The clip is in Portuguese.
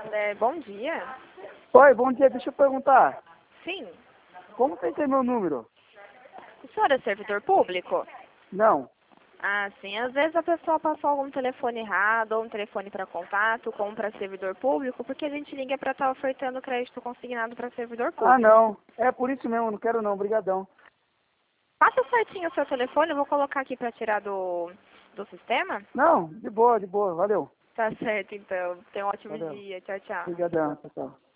Bom dia. Oi, bom dia, deixa eu perguntar. Sim. Como você tem meu número? O senhor é servidor público? Não. Ah, sim. Às vezes a pessoa passou algum telefone errado, ou um telefone para contato, como para servidor público, porque a gente liga para estar ofertando crédito consignado para servidor público. Ah, não. É por isso mesmo, não quero não, brigadão. Passa certinho o seu telefone, eu vou colocar aqui para tirar do sistema. Não, de boa, valeu. Tá certo, então. Tenha um ótimo Valeu. dia. Tchau, tchau. Brigadão, pessoal.